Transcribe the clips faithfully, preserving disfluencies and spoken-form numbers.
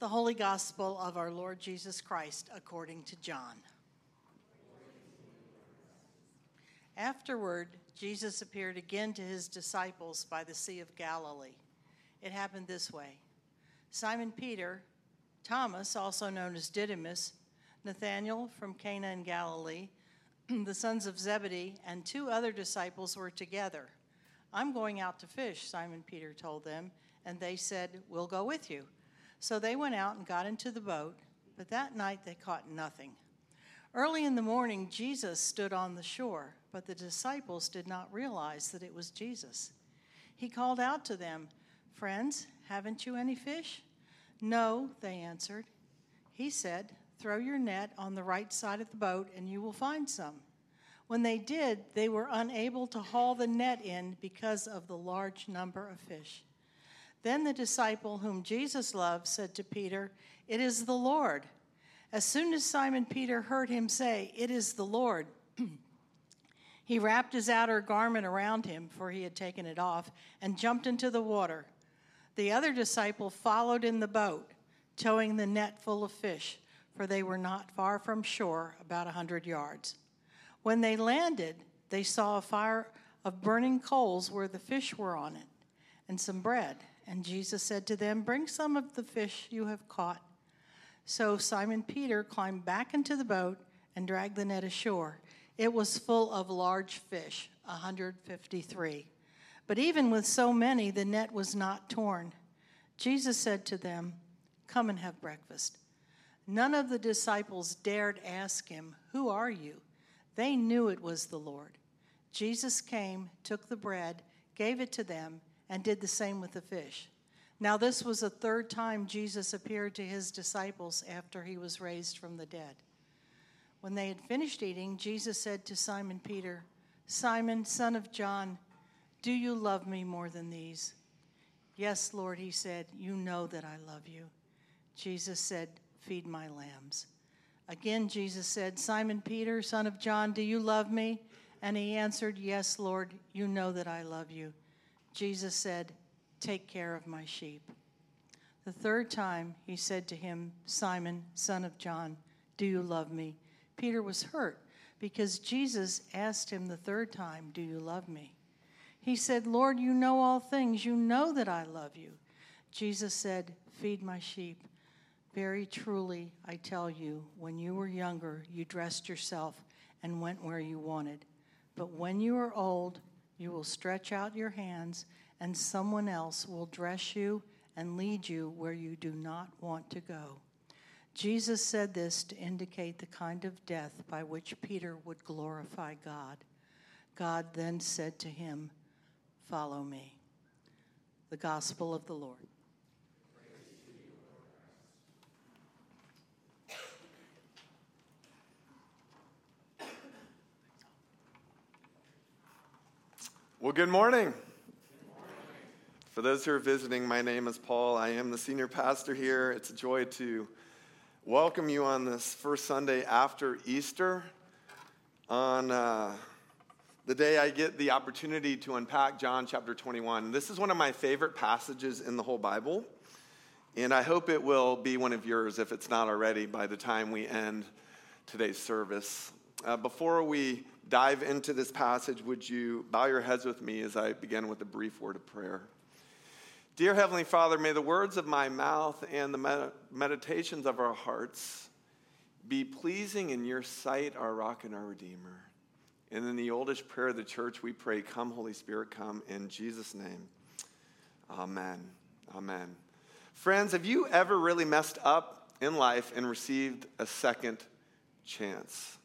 The Holy Gospel of our Lord Jesus Christ according to John. Afterward, Jesus appeared again to his disciples by the Sea of Galilee. It happened this way. Simon Peter, Thomas, also known as Didymus, Nathanael from Cana in Galilee, the sons of Zebedee, and two other disciples were together. "I'm going out to fish," Simon Peter told them, and they said, "We'll go with you." So they went out and got into the boat, but that night they caught nothing. Early in the morning, Jesus stood on the shore, but the disciples did not realize that it was Jesus. He called out to them, "Friends, haven't you any fish?" "No," they answered. He said, "Throw your net on the right side of the boat and you will find some." When they did, they were unable to haul the net in because of the large number of fish. Then the disciple whom Jesus loved said to Peter, "It is the Lord." As soon as Simon Peter heard him say, "It is the Lord," he wrapped his outer garment around him, for he had taken it off, and jumped into the water. The other disciple followed in the boat, towing the net full of fish, for they were not far from shore, about a hundred yards. When they landed, they saw a fire of burning coals where the fish were on it, and some bread. And Jesus said to them, "Bring some of the fish you have caught." So Simon Peter climbed back into the boat and dragged the net ashore. It was full of large fish, one hundred fifty-three. But even with so many, the net was not torn. Jesus said to them, "Come and have breakfast." None of the disciples dared ask him, "Who are you?" They knew it was the Lord. Jesus came, took the bread, gave it to them, and did the same with the fish. Now this was the third time Jesus appeared to his disciples after he was raised from the dead. When they had finished eating, Jesus said to Simon Peter, "Simon, son of John, do you love me more than these?" "Yes, Lord," he said, "you know that I love you." Jesus said, "Feed my lambs." Again Jesus said, "Simon Peter, son of John, do you love me?" And he answered, "Yes, Lord, you know that I love you." Jesus said, "Take care of my sheep." The third time he said to him, "Simon, son of John, do you love me?" Peter was hurt because Jesus asked him the third time, "Do you love me?" He said, "Lord, you know all things. You know that I love you." Jesus said, "Feed my sheep. Very truly, I tell you, when you were younger, you dressed yourself and went where you wanted. But when you are old, you will stretch out your hands, and someone else will dress you and lead you where you do not want to go." Jesus said this to indicate the kind of death by which Peter would glorify God. God then said to him, "Follow me." The Gospel of the Lord. Well, good morning. Good morning. For those who are visiting, my name is Paul. I am the senior pastor here. It's a joy to welcome you on this first Sunday after Easter, on uh, the day I get the opportunity to unpack John chapter twenty-one. This is one of my favorite passages in the whole Bible, and I hope it will be one of yours if it's not already by the time we end today's service. Uh, before we dive into this passage, would you bow your heads with me as I begin with a brief word of prayer? Dear Heavenly Father, may the words of my mouth and the med- meditations of our hearts be pleasing in your sight, our rock and our redeemer. And in the oldest prayer of the church, we pray, "Come, Holy Spirit, come," in Jesus' name. Amen. Amen. Friends, have you ever really messed up in life and received a second chance?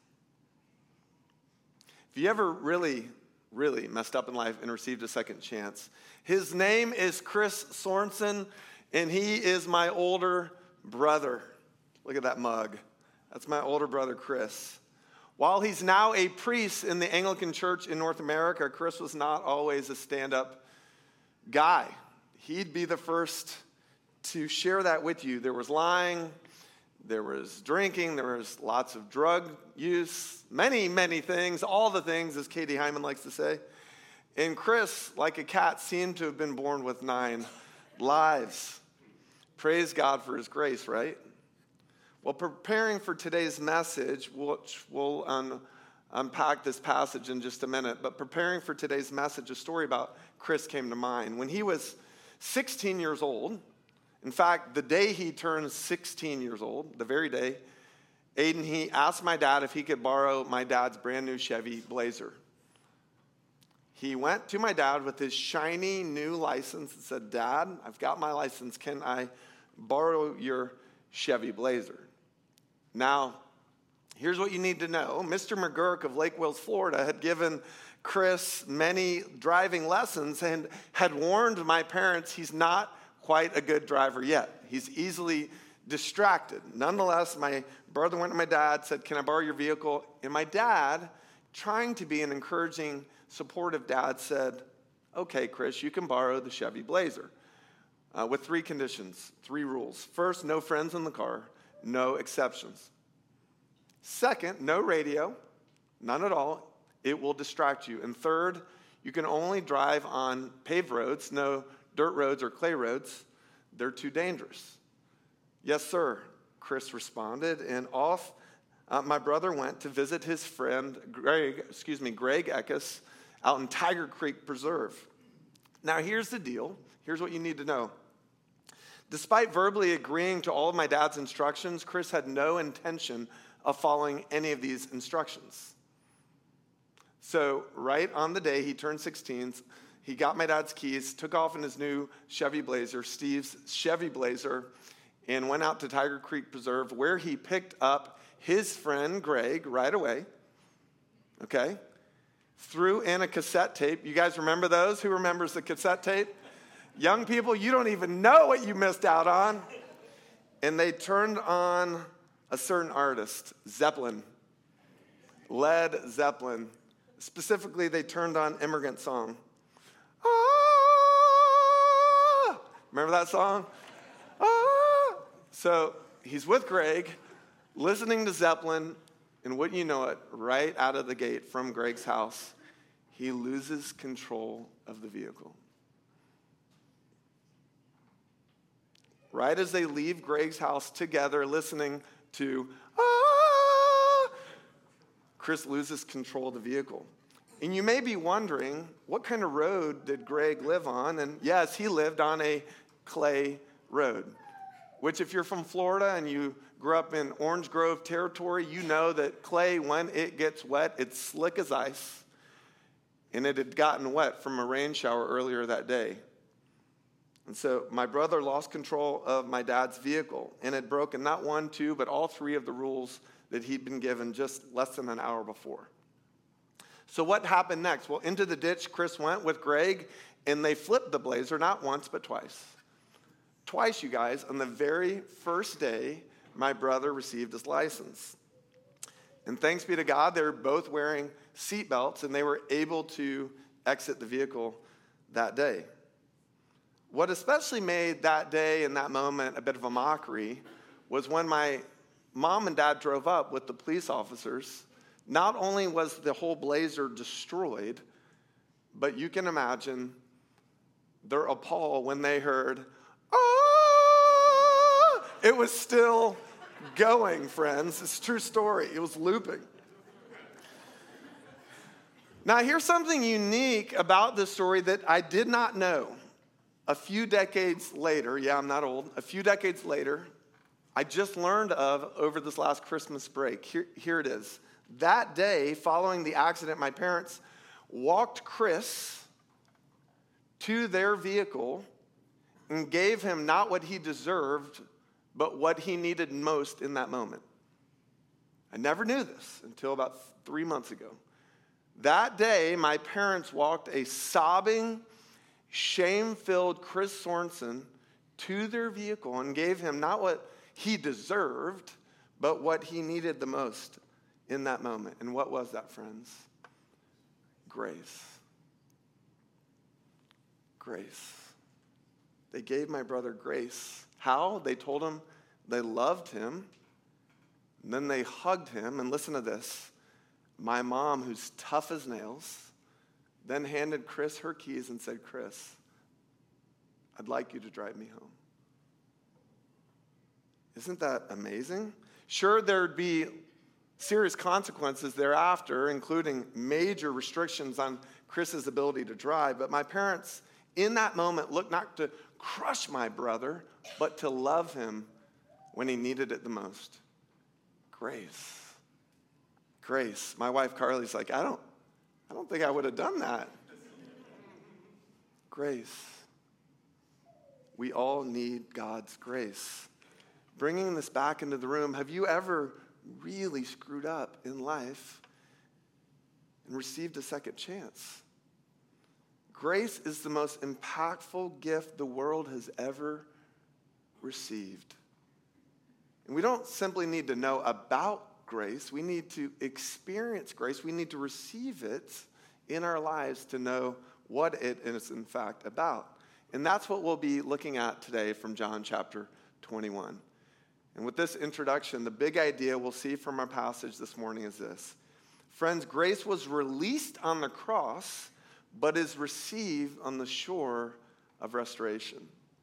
If you ever really, really messed up in life and received a second chance, his name is Chris Sorensen, and he is my older brother. Look at that mug. That's my older brother, Chris. While he's now a priest in the Anglican Church in North America, Chris was not always a stand-up guy. He'd be the first to share that with you. There was lying, there was drinking, there was lots of drug use, many, many things, all the things, as Katie Hyman likes to say. And Chris, like a cat, seemed to have been born with nine lives. Praise God for his grace, right? Well, preparing for today's message, which we'll un- unpack this passage in just a minute, but preparing for today's message, a story about Chris came to mind. When he was sixteen years old, in fact, the day he turned sixteen years old, the very day, Aiden, he asked my dad if he could borrow my dad's brand new Chevy Blazer. He went to my dad with his shiny new license and said, "Dad, I've got my license. Can I borrow your Chevy Blazer?" Now, here's what you need to know. Mister McGurk of Lake Wales, Florida, had given Chris many driving lessons and had warned my parents he's not quite a good driver yet. He's easily distracted. Nonetheless, my brother went to my dad, said, "Can I borrow your vehicle?" And my dad, trying to be an encouraging, supportive dad, said, "Okay, Chris, you can borrow the Chevy Blazer uh, with three conditions, three rules. First, no friends in the car, no exceptions. Second, no radio, none at all. It will distract you. And third, you can only drive on paved roads, no dirt roads or clay roads. They're too dangerous." "Yes, sir," Chris responded, and off uh, my brother went to visit his friend Greg, excuse me, Greg Eckes out in Tiger Creek Preserve. Now, here's the deal. Here's what you need to know. Despite verbally agreeing to all of my dad's instructions, Chris had no intention of following any of these instructions. So, right on the day he turned sixteen, he got my dad's keys, took off in his new Chevy Blazer, Steve's Chevy Blazer, and went out to Tiger Creek Preserve, where he picked up his friend Greg right away, okay? Threw in a cassette tape. You guys remember those? Who remembers the cassette tape? Young people, you don't even know what you missed out on. And they turned on a certain artist, Zeppelin, Led Zeppelin. Specifically, they turned on Immigrant Song. Ah! Remember that song? Ah! So he's with Greg, listening to Zeppelin, and wouldn't you know it, right out of the gate from Greg's house, he loses control of the vehicle. Right as they leave Greg's house together, listening to, ah, Chris loses control of the vehicle. And you may be wondering, what kind of road did Greg live on? And yes, he lived on a clay road, which if you're from Florida and you grew up in Orange Grove territory, you know that clay, when it gets wet, it's slick as ice. And it had gotten wet from a rain shower earlier that day. And so my brother lost control of my dad's vehicle and had broken not one, two, but all three of the rules that he'd been given just less than an hour before. So what happened next? Well, into the ditch Chris went with Greg, and they flipped the Blazer not once but twice. Twice, you guys, on the very first day my brother received his license. And thanks be to God, they were both wearing seatbelts, and they were able to exit the vehicle that day. What especially made that day and that moment a bit of a mockery was when my mom and dad drove up with the police officers. Not only was the whole Blazer destroyed, but you can imagine their appall when they heard, "Ah!" It was still going, friends. It's a true story. It was looping. Now, here's something unique about this story that I did not know. A few decades later, yeah, I'm not old, a few decades later, I just learned of over this last Christmas break. Here, here it is. That day, following the accident, my parents walked Chris to their vehicle and gave him not what he deserved, but what he needed most in that moment. I never knew this until about three months ago. That day, my parents walked a sobbing, shame-filled Chris Sorensen to their vehicle and gave him not what he deserved, but what he needed the most in that moment. And what was that, friends? Grace. Grace. They gave my brother grace. How? They told him they loved him. And then they hugged him. And listen to this. My mom, who's tough as nails, then handed Chris her keys and said, "Chris, I'd like you to drive me home." Isn't that amazing? Sure, there'd be serious consequences thereafter, including major restrictions on Chris's ability to drive, but my parents in that moment looked not to crush my brother, but to love him when he needed it the most. Grace. Grace. My wife Carly's like, I don't, I don't think I would have done that. Grace. We all need God's grace. Bringing this back into the room, have you ever really screwed up in life and received a second chance? Grace is the most impactful gift the world has ever received. And we don't simply need to know about grace. We need to experience grace. We need to receive it in our lives to know what it is in fact about. And that's what we'll be looking at today from John chapter twenty-one. And with this introduction, the big idea we'll see from our passage this morning is this. Friends, grace was released on the cross, but is received on the shore of restoration.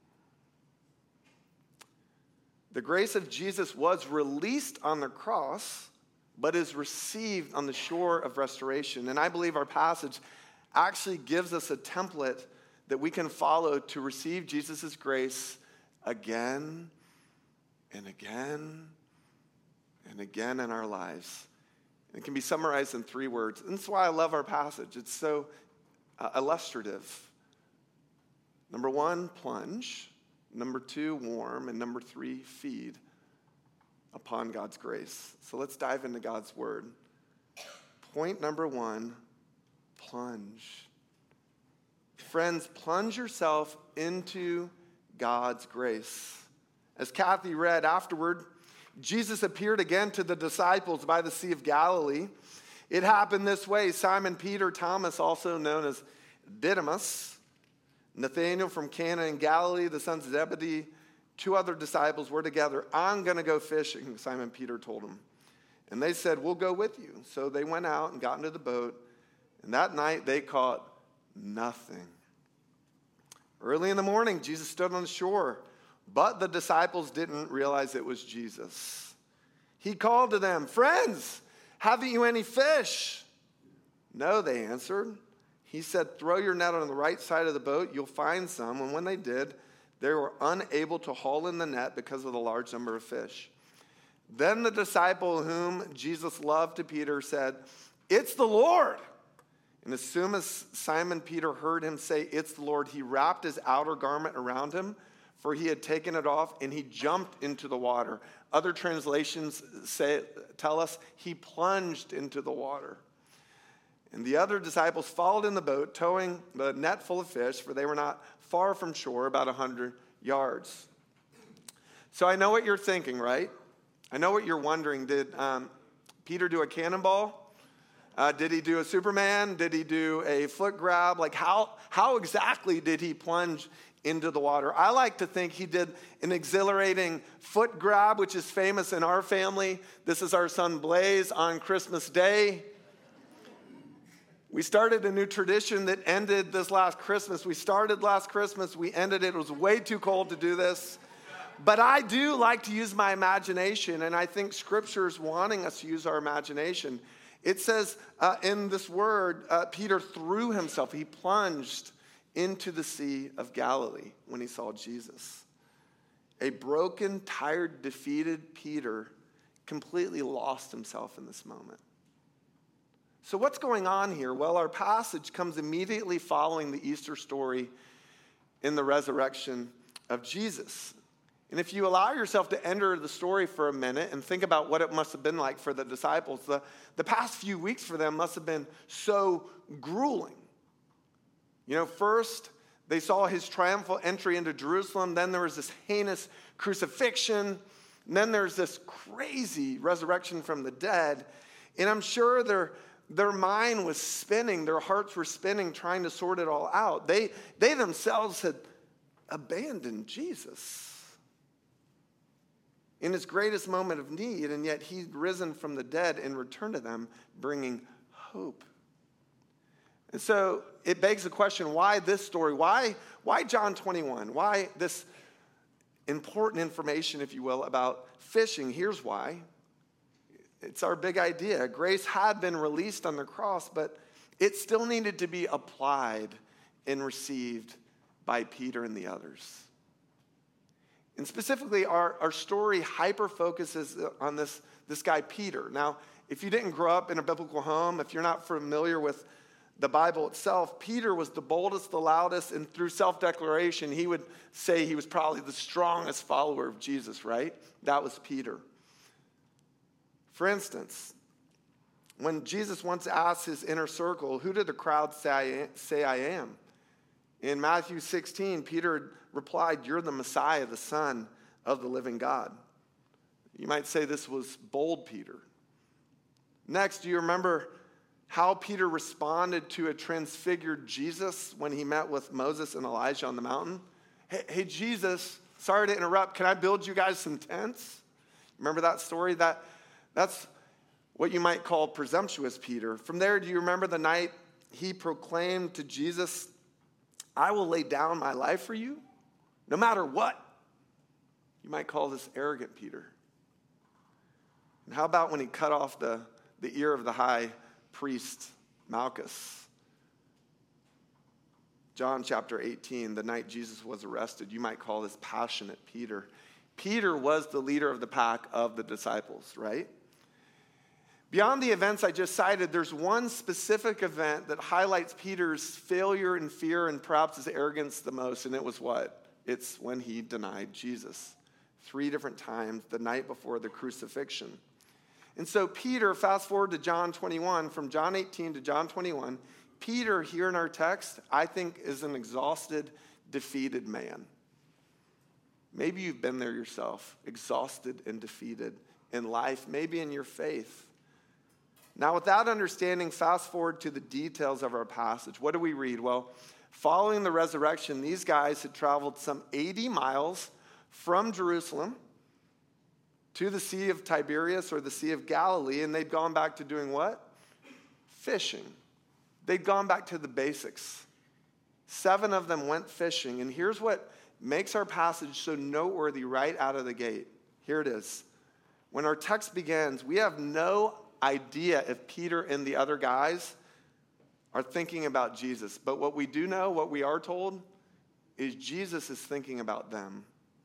The grace of Jesus was released on the cross, but is received on the shore of restoration. And I believe our passage actually gives us a template that we can follow to receive Jesus' grace again and again and again in our lives. It can be summarized in three words. And that's why I love our passage. It's so uh, illustrative. Number one, plunge. Number two, warm. And number three, feed upon God's grace. So let's dive into God's word. Point number one, plunge. Friends, plunge yourself into God's grace. As Kathy read afterward, Jesus appeared again to the disciples by the Sea of Galilee. It happened this way. Simon Peter, Thomas, also known as Didymus, Nathanael from Cana in Galilee, the sons of Zebedee, two other disciples were together. I'm going to go fishing, Simon Peter told them. And they said, we'll go with you. So they went out and got into the boat. And that night they caught nothing. Early in the morning, Jesus stood on the shore. But the disciples didn't realize it was Jesus. He called to them, friends, haven't you any fish? No, they answered. He said, throw your net on the right side of the boat. You'll find some. And when they did, they were unable to haul in the net because of the large number of fish. Then the disciple whom Jesus loved to Peter said, it's the Lord. And as soon as Simon Peter heard him say, it's the Lord, he wrapped his outer garment around him, for he had taken it off, and he jumped into the water. Other translations say, tell us he plunged into the water. And the other disciples followed in the boat, towing the net full of fish, for they were not far from shore, about a hundred yards. So I know what you're thinking, right? I know what you're wondering. Did um, Peter do a cannonball? Uh, did he do a Superman? Did he do a foot grab? Like how, how exactly did he plunge into the water? I like to think he did an exhilarating foot grab, which is famous in our family. This is our son Blaze on Christmas Day. We started a new tradition that ended this last Christmas. We started last Christmas. We ended it. It was way too cold to do this. But I do like to use my imagination, and I think Scripture is wanting us to use our imagination. It says uh, in this word, uh, Peter threw himself. He plunged into the Sea of Galilee when he saw Jesus. A broken, tired, defeated Peter completely lost himself in this moment. So what's going on here? Well, our passage comes immediately following the Easter story in the resurrection of Jesus. And if you allow yourself to enter the story for a minute and think about what it must have been like for the disciples, the, the past few weeks for them must have been so grueling. You know, first, they saw his triumphal entry into Jerusalem. Then there was this heinous crucifixion. And then there's this crazy resurrection from the dead. And I'm sure their, their mind was spinning. Their hearts were spinning, trying to sort it all out. They, they themselves had abandoned Jesus in his greatest moment of need. And yet he'd risen from the dead and returned to them, bringing hope. And so it begs the question, why this story? Why, why John twenty-one? Why this important information, if you will, about fishing. Here's why. It's our big idea. Grace had been released on the cross, but it still needed to be applied and received by Peter and the others. And specifically, our, our story hyper-focuses on this, this guy, Peter. Now, if you didn't grow up in a biblical home, if you're not familiar with the Bible itself, Peter was the boldest, the loudest, and through self-declaration, he would say he was probably the strongest follower of Jesus, right? That was Peter. For instance, when Jesus once asked his inner circle, who did the crowd say I am? Say I am? In Matthew sixteen, Peter replied, you're the Messiah, the Son of the living God. You might say this was bold Peter. Next, do you remember how Peter responded to a transfigured Jesus when he met with Moses and Elijah on the mountain? Hey, hey Jesus, sorry to interrupt. Can I build you guys some tents? Remember that story? That, that's what you might call presumptuous Peter. From there, do you remember the night he proclaimed to Jesus, I will lay down my life for you, no matter what? You might call this arrogant Peter. And how about when he cut off the, the ear of the high priest, Malchus? John chapter eighteen, the night Jesus was arrested, you might call this passionate Peter. Peter was the leader of the pack of the disciples, right? Beyond the events I just cited, there's one specific event that highlights Peter's failure and fear and perhaps his arrogance the most, and it was what? It's when he denied Jesus three different times the night before the crucifixion. And so Peter, fast forward to John twenty-one, from John eighteen to John twenty-one, Peter here in our text, I think, is an exhausted, defeated man. Maybe you've been there yourself, exhausted and defeated in life, maybe in your faith. Now, with that understanding, fast forward to the details of our passage. What do we read? Well, following the resurrection, these guys had traveled some eighty miles from Jerusalem to the Sea of Tiberias or the Sea of Galilee, and they'd gone back to doing what? Fishing. They'd gone back to the basics. Seven of them went fishing, and here's what makes our passage so noteworthy right out of the gate. Here it is. When our text begins, we have no idea if Peter and the other guys are thinking about Jesus. But what we do know, what we are told, is Jesus is thinking about them.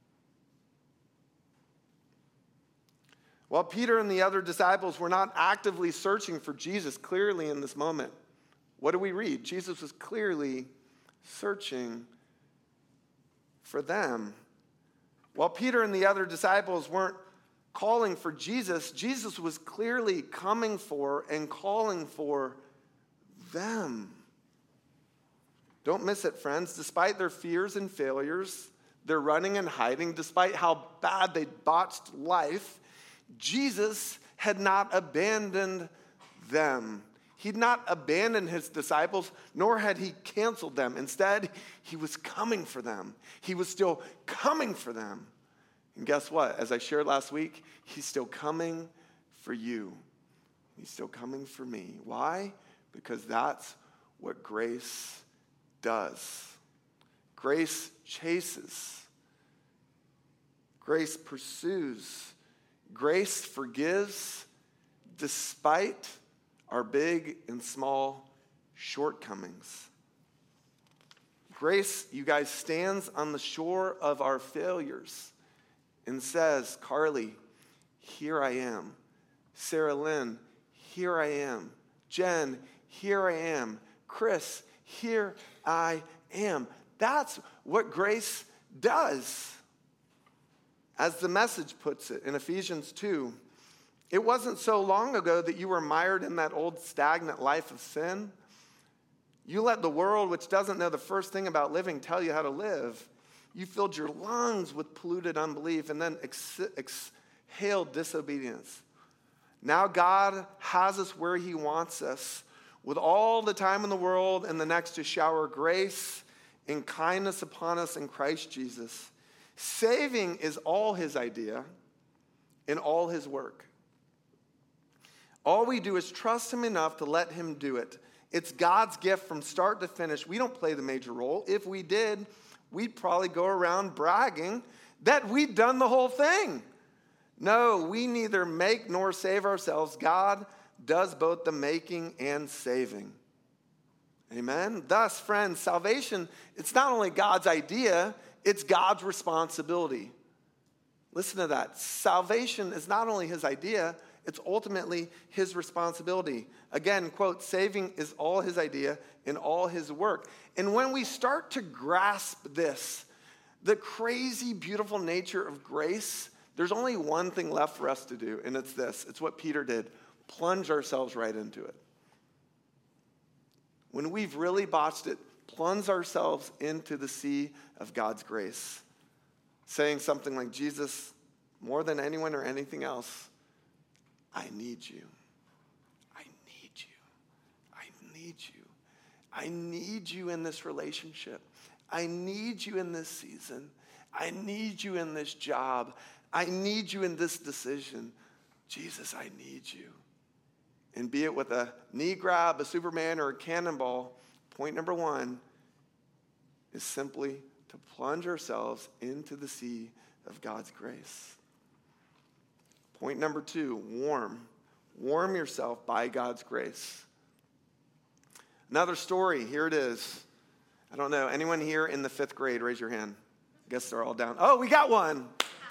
While Peter and the other disciples were not actively searching for Jesus clearly in this moment, what do we read? Jesus was clearly searching for them. While Peter and the other disciples weren't calling for Jesus, Jesus was clearly coming for and calling for them. Don't miss it, friends. Despite their fears and failures, their running and hiding, despite how bad they botched life, Jesus had not abandoned them. He'd not abandoned his disciples, nor had he canceled them. Instead, he was coming for them. He was still coming for them. And guess what? As I shared last week, he's still coming for you. He's still coming for me. Why? Because that's what grace does. Grace chases. Grace pursues. Grace forgives despite our big and small shortcomings. Grace, you guys, stands on the shore of our failures and says, Carly, here I am. Sarah Lynn, here I am. Jen, here I am. Chris, here I am. That's what grace does. As the Message puts it in Ephesians two, it wasn't so long ago that you were mired in that old stagnant life of sin. You let the world, which doesn't know the first thing about living, tell you how to live. You filled your lungs with polluted unbelief and then ex- exhaled disobedience. Now God has us where he wants us, with all the time in the world and the next to shower grace and kindness upon us in Christ Jesus. Saving is all his idea and all his work. All we do is trust him enough to let him do it. It's God's gift from start to finish. We don't play the major role. If we did, we'd probably go around bragging that we'd done the whole thing. No, we neither make nor save ourselves. God does both the making and saving. Amen? Thus, friends, salvation, it's not only God's idea, it's God's responsibility. Listen to that. Salvation is not only his idea, it's ultimately his responsibility. Again, quote, saving is all his idea and all his work. And when we start to grasp this, the crazy, beautiful nature of grace, there's only one thing left for us to do, and it's this. It's what Peter did. Plunge ourselves right into it. When we've really botched it, plunge ourselves into the sea of God's grace, saying something like, Jesus, more than anyone or anything else, I need you. I need you. I need you. I need you in this relationship. I need you in this season. I need you in this job. I need you in this decision. Jesus, I need you. And be it with a knee grab, a Superman, or a cannonball, point number one is simply to plunge ourselves into the sea of God's grace. Point number two, warm. Warm yourself by God's grace. Another story, here it is. I don't know, anyone here in the fifth grade, raise your hand. I guess they're all down. Oh, we got one.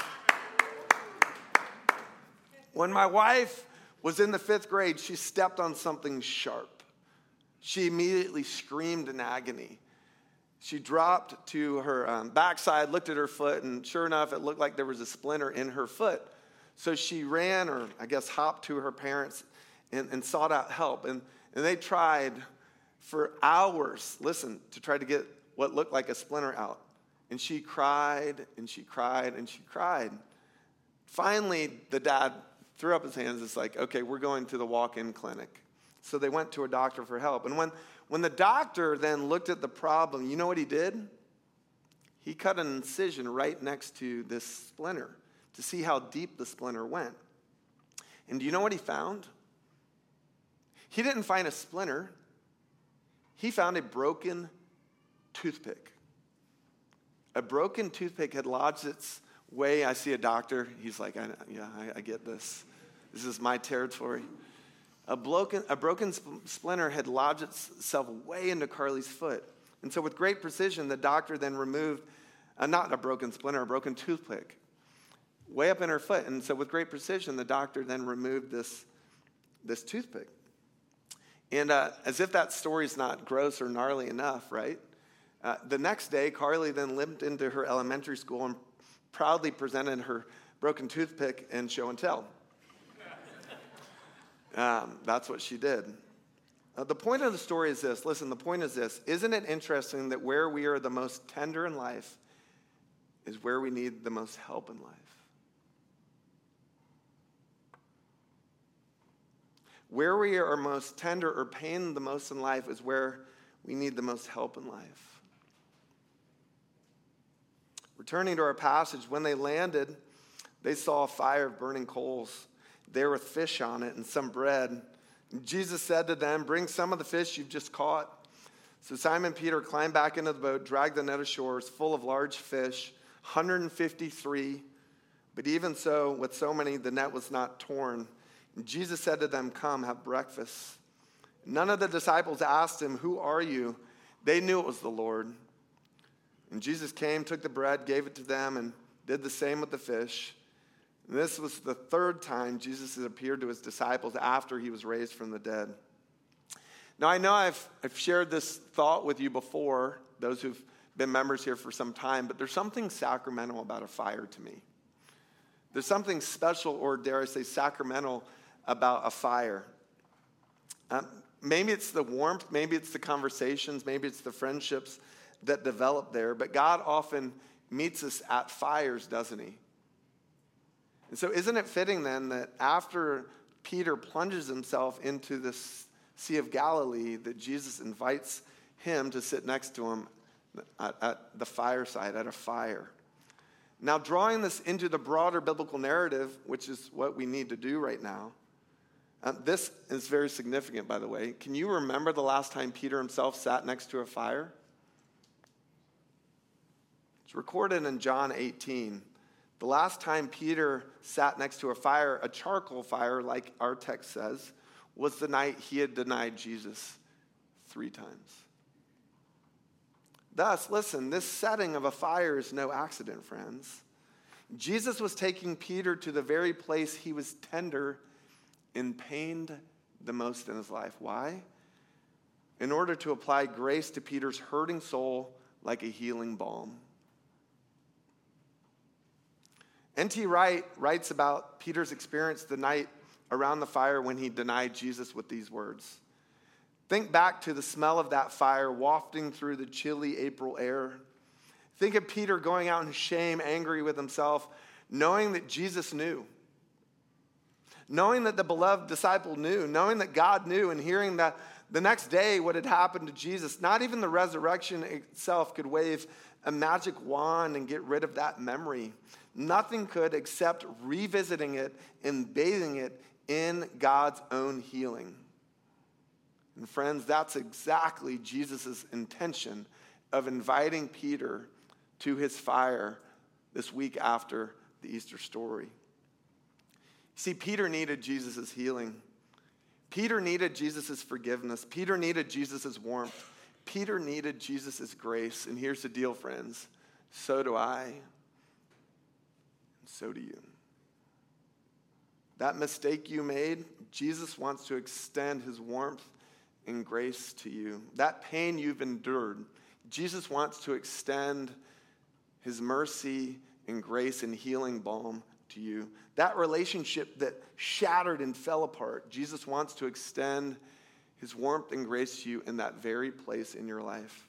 When my wife was in the fifth grade, she stepped on something sharp. She immediately screamed in agony. She dropped to her um, backside, looked at her foot, and sure enough, it looked like there was a splinter in her foot. So she ran, or I guess hopped to her parents and, and sought out help. And, and they tried for hours, listen, to try to get what looked like a splinter out. And she cried, and she cried, and she cried. Finally, the dad threw up his hands. It's like, okay, we're going to the walk-in clinic. So they went to a doctor for help. And when, when the doctor then looked at the problem, you know what he did? He cut an incision right next to this splinter to see how deep the splinter went. And do you know what he found? He didn't find a splinter. He found a broken toothpick. A broken toothpick had lodged its way. I see a doctor. He's like, I, yeah, I, I get this. This is my territory. A broken, a broken sp- splinter had lodged itself way into Carly's foot. And so with great precision, the doctor then removed, uh, not a broken splinter, a broken toothpick, way up in her foot. And so with great precision, the doctor then removed this, this toothpick. And uh, as if that story's not gross or gnarly enough, right? Uh, the next day, Carly then limped into her elementary school and proudly presented her broken toothpick and show and tell. Um, that's what she did. Uh, the point of the story is this. Listen, the point is this. Isn't it interesting that where we are the most tender in life is where we need the most help in life? Where we are most tender or pain the most in life is where we need the most help in life. Returning to our passage, when they landed, they saw a fire of burning coals there with fish on it and some bread. And Jesus said to them, bring some of the fish you've just caught. So Simon Peter climbed back into the boat, dragged the net ashore. It was full of large fish, one hundred fifty-three. But even so, with so many, the net was not torn. And Jesus said to them, come, have breakfast. None of the disciples asked him, who are you? They knew it was the Lord. And Jesus came, took the bread, gave it to them, and did the same with the fish. And this was the third time Jesus had appeared to his disciples after he was raised from the dead. Now, I know I've, I've shared this thought with you before, those who've been members here for some time, but there's something sacramental about a fire to me. There's something special, or dare I say sacramental, about a fire. Um, maybe it's the warmth, maybe it's the conversations, maybe it's the friendships that develop there, but God often meets us at fires, doesn't he? And so isn't it fitting then that after Peter plunges himself into this Sea of Galilee, that Jesus invites him to sit next to him at, at the fireside, at a fire? Now, drawing this into the broader biblical narrative, which is what we need to do right now, uh, this is very significant, by the way. Can you remember the last time Peter himself sat next to a fire? It's recorded in John eighteen. The last time Peter sat next to a fire, a charcoal fire, like our text says, was the night he had denied Jesus three times. Thus, listen, this setting of a fire is no accident, friends. Jesus was taking Peter to the very place he was tender and pained the most in his life. Why? In order to apply grace to Peter's hurting soul like a healing balm. N T Wright writes about Peter's experience the night around the fire when he denied Jesus with these words. Think back to the smell of that fire wafting through the chilly April air. Think of Peter going out in shame, angry with himself, knowing that Jesus knew. Knowing that the beloved disciple knew, knowing that God knew, and hearing that the next day what had happened to Jesus. Not even the resurrection itself could wave a magic wand and get rid of that memory. Nothing could except revisiting it and bathing it in God's own healing. And friends, that's exactly Jesus' intention of inviting Peter to his fire this week after the Easter story. See, Peter needed Jesus' healing. Peter needed Jesus' forgiveness. Peter needed Jesus' warmth. Peter needed Jesus' grace. And here's the deal, friends. So do I. And so do you. That mistake you made, Jesus wants to extend his warmth and grace to you. That pain you've endured, Jesus wants to extend his mercy and grace and healing balm to you. That relationship that shattered and fell apart, Jesus wants to extend his warmth and grace to you in that very place in your life.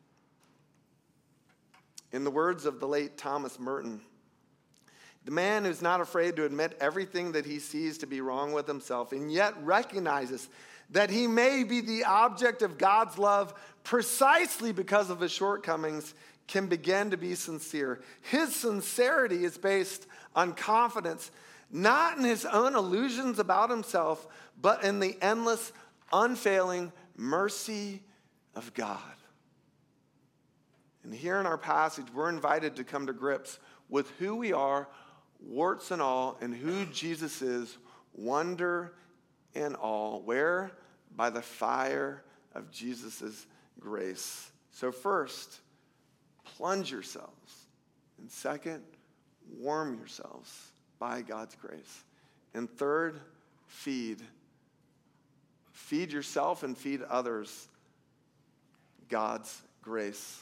In the words of the late Thomas Merton, the man who's not afraid to admit everything that he sees to be wrong with himself and yet recognizes that he may be the object of God's love precisely because of his shortcomings can begin to be sincere. His sincerity is based on confidence, not in his own illusions about himself, but in the endless, unfailing mercy of God. And here in our passage, we're invited to come to grips with who we are, warts and all, and who Jesus is, wonder and all. Where? By the fire of Jesus' grace. So first, plunge yourselves. And second, warm yourselves by God's grace. And third, feed. Feed yourself and feed others God's grace.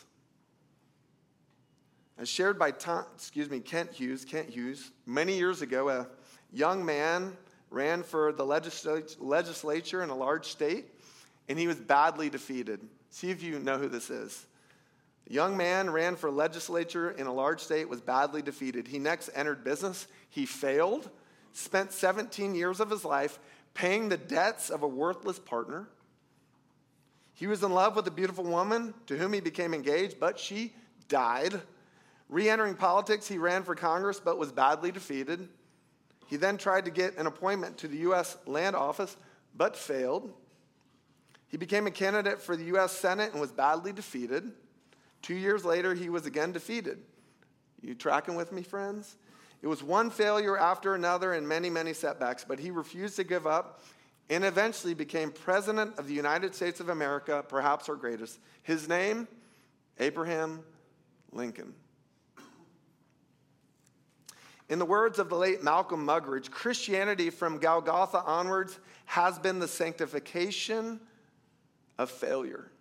As shared by Tom, excuse me, Kent Hughes, Kent Hughes, many years ago, a young man ran for the legislature in a large state, and he was badly defeated. See if you know who this is. A young man ran for legislature in a large state, was badly defeated. He next entered business. He failed, spent seventeen years of his life paying the debts of a worthless partner. He was in love with a beautiful woman to whom he became engaged, but she died. Re-entering politics, he ran for Congress, but was badly defeated. He then tried to get an appointment to the U S Land Office, but failed. He became a candidate for the U S Senate and was badly defeated. Two years later, he was again defeated. You tracking with me, friends? It was one failure after another and many, many setbacks, but he refused to give up and eventually became president of the United States of America, perhaps our greatest. His name, Abraham Lincoln. In the words of the late Malcolm Muggeridge, Christianity from Golgotha onwards has been the sanctification of failure.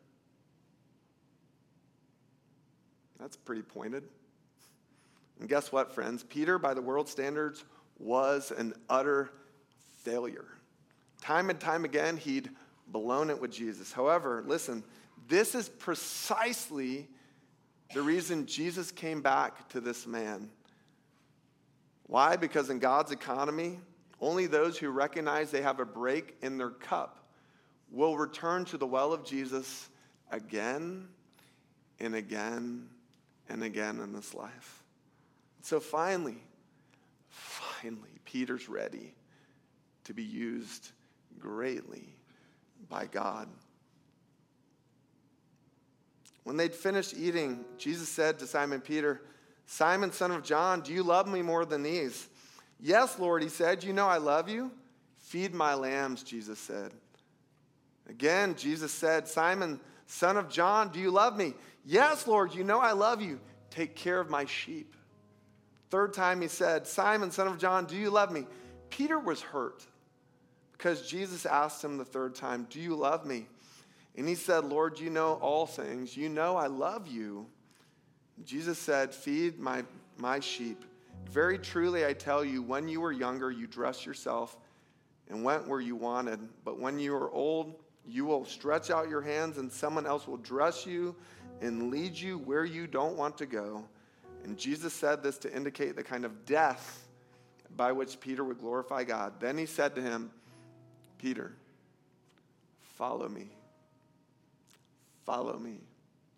That's pretty pointed. And guess what, friends? Peter, by the world standards, was an utter failure. Time and time again, he'd blown it with Jesus. However, listen, this is precisely the reason Jesus came back to this man. Why? Because in God's economy, only those who recognize they have a break in their cup will return to the well of Jesus again and again and again in this life. So finally, finally, Peter's ready to be used greatly by God. When they'd finished eating, Jesus said to Simon Peter, Simon, son of John, do you love me more than these? Yes, Lord, he said, you know I love you. Feed my lambs, Jesus said. Again, Jesus said, Simon, son of John, do you love me? Yes, Lord, you know I love you. Take care of my sheep. Third time he said, Simon, son of John, do you love me? Peter was hurt because Jesus asked him the third time, do you love me? And he said, Lord, you know all things. You know I love you. Jesus said, feed my, my sheep. Very truly, I tell you, when you were younger, you dressed yourself and went where you wanted. But when you are old, you will stretch out your hands and someone else will dress you and lead you where you don't want to go. And Jesus said this to indicate the kind of death by which Peter would glorify God. Then he said to him, Peter, follow me. Follow me.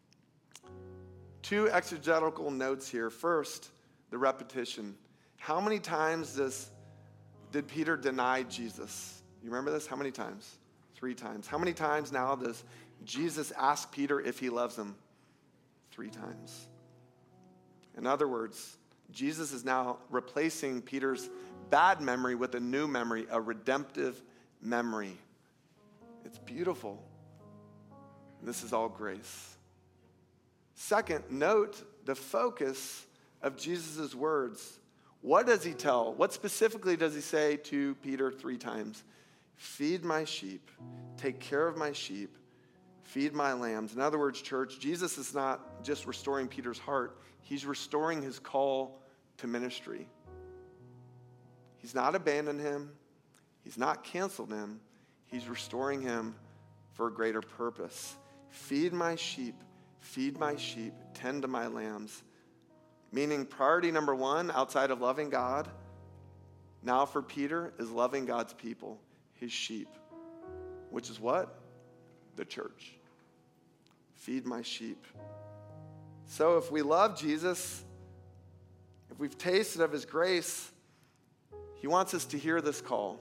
Two exegetical notes here. First, the repetition. How many times does, did Peter deny Jesus? You remember this? How many times? Three times. How many times now does Jesus ask Peter if he loves him? Three times. In other words, Jesus is now replacing Peter's bad memory with a new memory, a redemptive memory. It's beautiful. This is all grace. Second, note the focus of Jesus' words. What does he tell? What specifically does he say to Peter three times? Feed my sheep, take care of my sheep, feed my lambs. In other words, church, Jesus is not just restoring Peter's heart, he's restoring his call to ministry. He's not abandoned him, he's not canceled him, he's restoring him for a greater purpose. Feed my sheep, feed my sheep, tend to my lambs. Meaning priority number one, outside of loving God, now for Peter, is loving God's people, his sheep. Which is what? The church. Feed my sheep. So if we love Jesus, if we've tasted of his grace, he wants us to hear this call.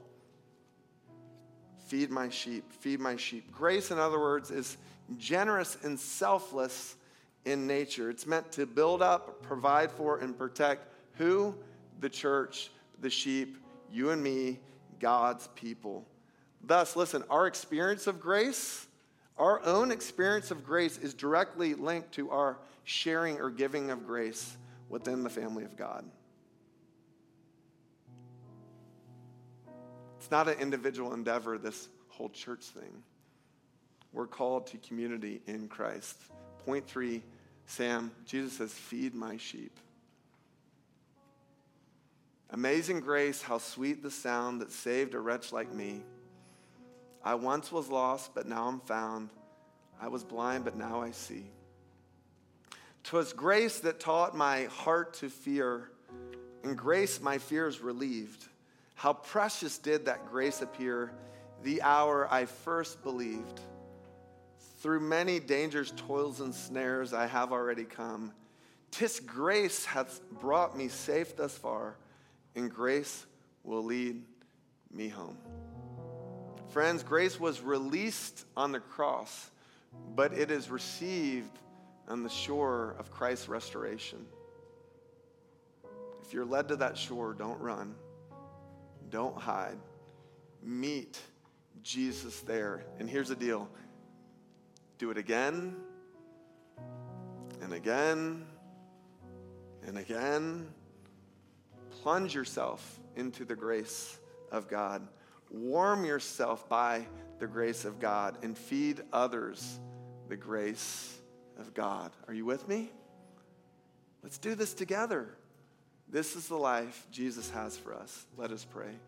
Feed my sheep, feed my sheep. Grace, in other words, is generous and selfless in nature. It's meant to build up, provide for, and protect who? The church, the sheep, you and me, God's people. Thus, listen, our experience of grace, our own experience of grace is directly linked to our sharing or giving of grace within the family of God. It's not an individual endeavor, this whole church thing. We're called to community in Christ. Point three, Sam, Jesus says, feed my sheep. Amazing grace, how sweet the sound that saved a wretch like me. I once was lost, but now I'm found. I was blind, but now I see. 'Twas grace that taught my heart to fear, and grace my fears relieved. How precious did that grace appear the hour I first believed. Through many dangers, toils, and snares I have already come. 'Tis grace hath brought me safe thus far, and grace will lead me home. Friends, grace was released on the cross, but it is received on the shore of Christ's restoration. If you're led to that shore, don't run. Don't hide. Meet Jesus there. And here's the deal. Do it again and again and again. Plunge yourself into the grace of God. Warm yourself by the grace of God and feed others the grace of God. Are you with me? Let's do this together. This is the life Jesus has for us. Let us pray.